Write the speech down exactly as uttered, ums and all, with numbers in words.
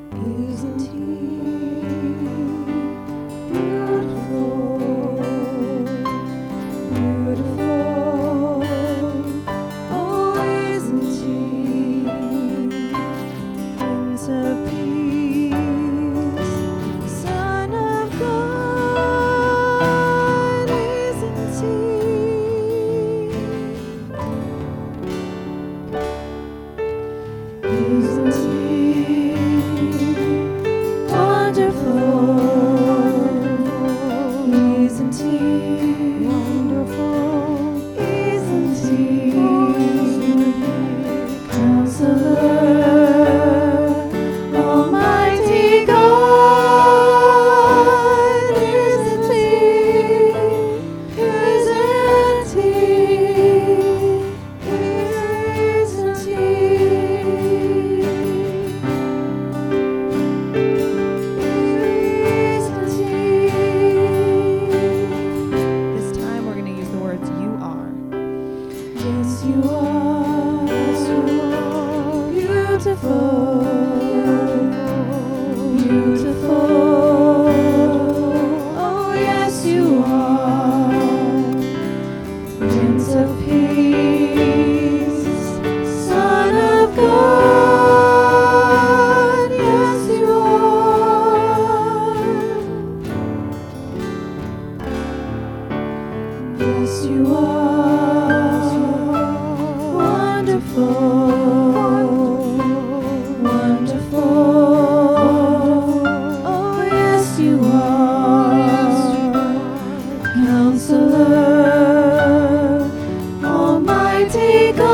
Isn't He beautiful? Beautiful. Oh, isn't He Prince of Peace, Son of God? Isn't He? Isn't He wonderful? Isn't He wonderful? Isn't He Counselor, Almighty God? Isn't He? Isn't He? Isn't He? This time we're going to use the words you are. Yes, you are. Yes, you are. Beautiful. Beautiful. Oh, yes, you are. Prince of Peace, Son of God. Yes, you are. Yes, you are. Wonderful. Wonderful. Oh, yes, you are. Counselor, Almighty God.